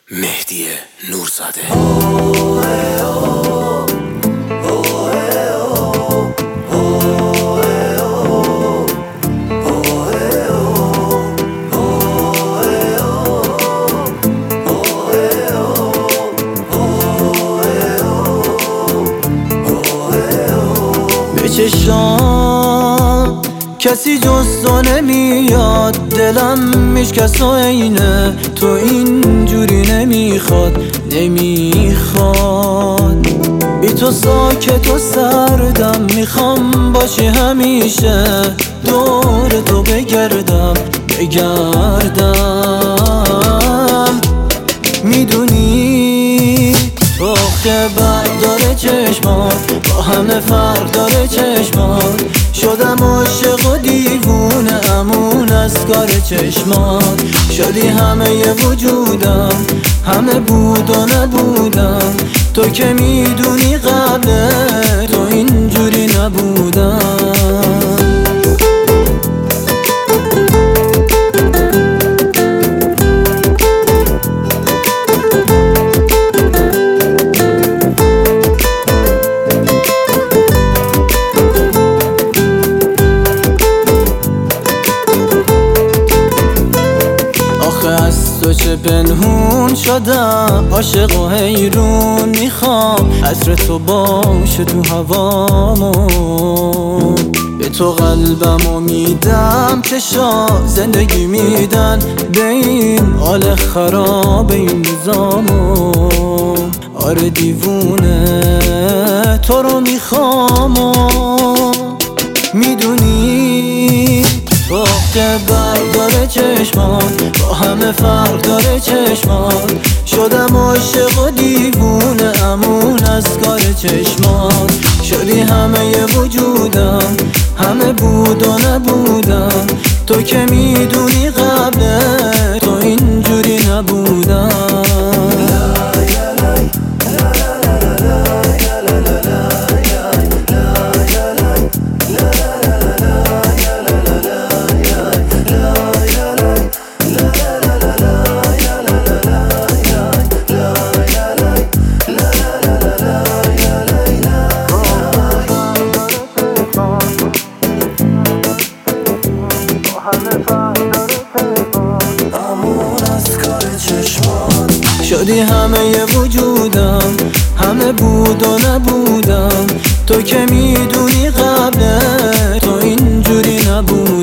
مهدی نورزاده. به چشام کسی جز تو نمیاد، دلم میشکست و اینه تو اینجوری نمیخواد بی تو ساکت و سردم، میخوام باشی همیشه دور تو بگردم میدونی آخه برق داره چشمات، با همه فرق داره چشمات، شدم عاشق و دیوونه امون از کار چشمات، شدی همه ی وجودم، همه بود و نبودم، تو که میدونی قبل تو اینجوری نبودم. از تو چه پنهون شدم، عاشق و حیرون، میخوام عطر تو باشه تو هوامو، به تو قلبمو میدم چشا زندگی میدن به این حال خراب این روزامو، آره دیوونه تو رو میخوام و میدونی که برق داره چشمات، با همه فرق داره چشمات، شدم عاشق و دیوونه امون از کار چشمات، شدی همه ی وجودم، همه بود و نبودم، تو که میدونی قبل تو اینجوری نبودم. شدی همه ی وجودم، همه بود و نبودم، تو که میدونی قبل تو اینجوری نبود.